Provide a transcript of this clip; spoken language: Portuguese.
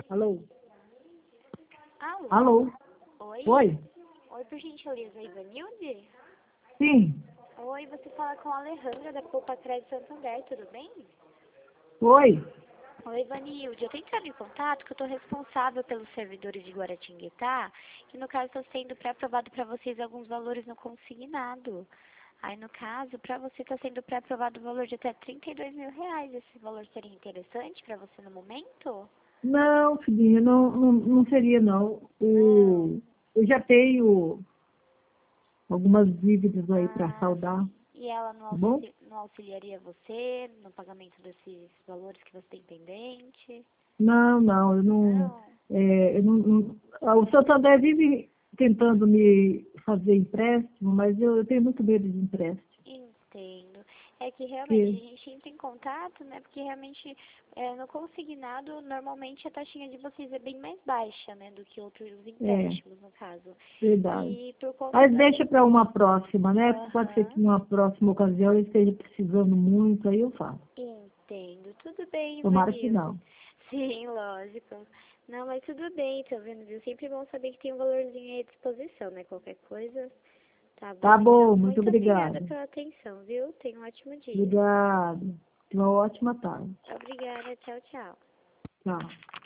Alô? Alô? Alô? Oi? Oi? Oi, por gentileza, Ivanilde? Sim. Oi, você fala com a Alejandra da Poupa Crédito Santander, tudo bem? Oi? Oi, Ivanilde, eu tenho entrado em contato que eu estou responsável pelos servidores de Guaratinguetá, que no caso está sendo pré-aprovado para vocês alguns valores no consignado. Aí, no caso, para você está sendo pré-aprovado o valor de até R$ 32.000. Esse valor seria interessante para você no momento? Não, filhinha, não seria não. Não. Eu já tenho algumas dívidas aí para Ah, saldar, tá sim. E ela não, bom? não auxiliaria você no pagamento desses valores que você tem pendente? Não, eu não, Não. o Santander vive tentando me fazer empréstimo, mas eu tenho muito medo de empréstimo. Entendo. É que realmente a Porque, gente entra em contato, né? Porque realmente no consignado, normalmente a taxinha de vocês é bem mais baixa, né? Do que outros é, empréstimos, no caso. verdade. E por conta Mas da... deixa para uma próxima, né? Pode ser que Aham. numa próxima ocasião eu esteja precisando muito, aí eu faço. Entendo. Tudo bem, Tomara que Ivanildo. não. Sim, lógico. Não, mas tudo bem, tá vendo? Viu? Sempre bom saber que tem um valorzinho aí à disposição, né? Qualquer coisa. Tá Tá bom, bom, então. muito Muito obrigada obrigada. pela atenção, viu? Tenha um ótimo dia. Obrigada. Uma ótima tarde. Obrigada. Tchau, tchau. Tchau.